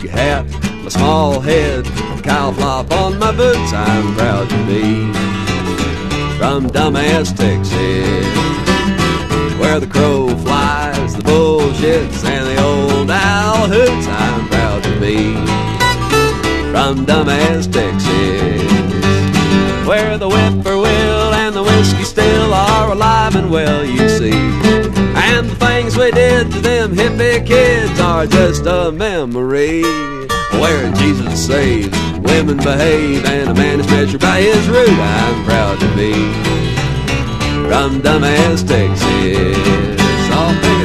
big hat, my small head, cow flop on my boots, I'm proud to be from Dumbass, Texas, where the crow flies, the bull shits, and the old owl hoots. I'm proud to be from Dumbass, Texas, where the whippoorwill and the whiskey still are alive and well, you see. And the things we did to them hippie kids are just a memory, where Jesus saves, women behave, and a man is measured by his root. I'm proud to be from Dumbass, Texas.